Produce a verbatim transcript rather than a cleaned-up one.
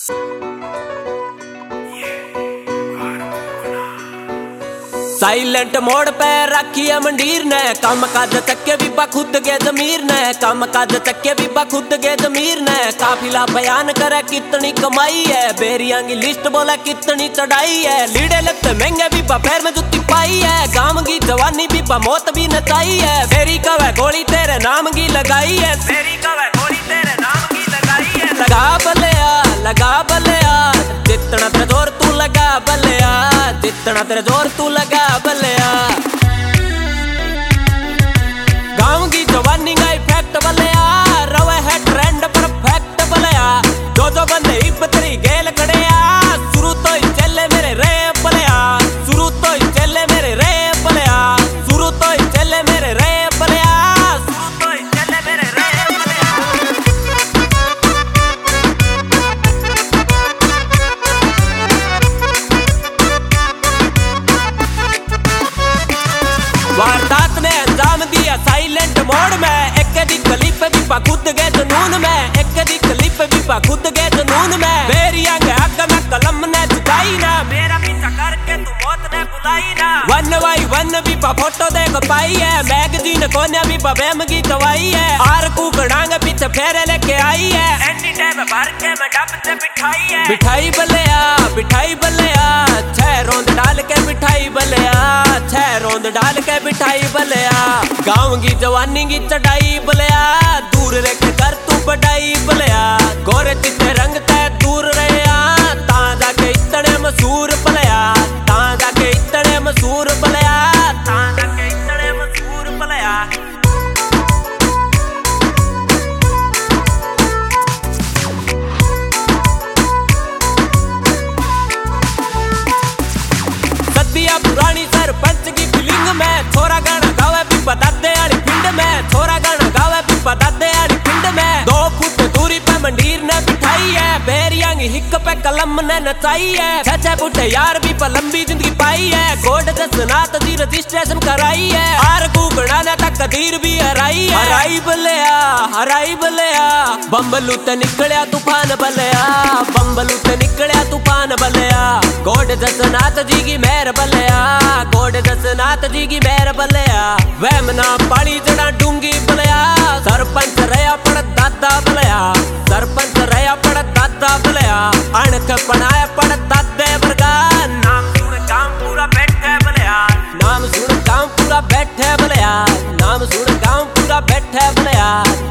Silent मोड़ पे रखिए मंडीर ने, कम काज चक्के भी खुद के जमीर ने, कम काज चक्के भी खुद के जमीर ने। काफिला बयान करे कितनी कमाई है, बेरियां की लिस्ट बोले कितनी चढ़ाई है। लीड़े लगते महंगे भी पैर में जुत्ती पाई है, गांव की जवानी भी मौत भी नचाई है। फेरी कवे गोली तेरे नाम की लगाई है, फेरी कवे गोली तेरे नाम की लगाई है। लगा बलिया लगा बलिया जितना तेरे जोर तू लगा बलिया, जितना तेरे जोर तू लगा बलिया। गांव की जवानी का इफेक्ट बलिया, रवे है ट्रेंड परफेक्ट बलिया। जो जो बंदे इबतरी गेल खड़े आ, शुरू तो ही चले मेरे रे बलिया, शुरू तो ही चले मेरे रे बलिया, शुरू तो ही चले मेरे रे बलिया, शुरू तो ही चले मेरे रे बलिया। वारदात ने अंजाम दिया साइलेंट मोड में, एक दी क्लिप भी खुद के जुनून में, एक दी क्लिप भी खुद के जुनून में। बेरियां के हक में कलम ने झुकाई ना, मेरा पीछा करके तू मौत ने बुलाई ना। वन बाई वन भी फोटो देख पाई है, मैगजीन कोने भी बेम की दवाई है। आर कू गड़ांग पीछे फेरे लेके आई है, एनी टाइम भर के मैं डब से बिठाई है। बिठाई बलिया बिठाई बलिया, छह रोंद डाल के बिठाई बलिया, छह रोंद डाल के बिठाई बलिया। गांव की जवानी की चढ़ाई बलिया, दूर रह के कर तू बढ़ाई बलिया। गोरे चिट्टे रंग तय दूर रहे ता जाके इतने मशहूर बलिया, ता जाके इतने मशहूर बलिया, ता जाके इतने मशहूर बलिया। सदिया पुरानी सरपंच की फीलिंग में, छोरा गाना गावे भी दादे आली पिंड में, छोरा गाना गावे भी दादे आली पिंड में। दो फुट दूरी पे मंडीर ने बिठाई है, बेरियां की हिक पे कलम ने नचाई है। छह छह फुट यार भी लंबी जिंदगी पाई है, गोड जसनात दी रजिस्ट्रेशन कराई है। आर गुगड़ा ने तक कदीर भी हराई है, हराई बलिया हराई बलिया। बम्बलू ते निकलिया तूफान बलिया, बम्बलू ते निकलिया तूफान बलिया। गोड जसनाथ जी की मेहर बलिया, गोड जसनाथ जी की मेहर बलिया। वहम ना पाली जड़ा डूंगी बलिया, सरपंच रहा पड़ दादा बलिया, सरपंच रहा पड़ दादा बलिया। अणख पढ़ाया पड़ दादे वर्गा, नाम सुन काम पूरा बैठे बलिया, नाम सुन काम पूरा बैठे बलिया, नाम सुन काम पूरा बैठे बलिया।